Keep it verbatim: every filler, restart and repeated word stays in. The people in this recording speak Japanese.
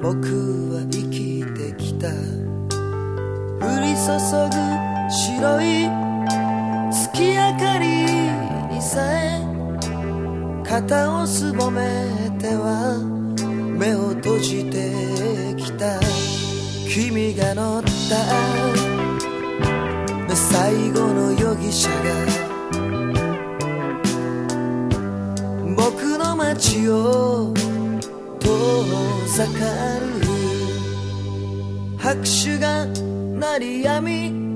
僕は生きてきた。降り注ぐ白い月明かりにさえ肩をすぼめては目を閉じてきた。君が乗った最後の容疑者が僕の街を遠ざかる。拍手が鳴りやみ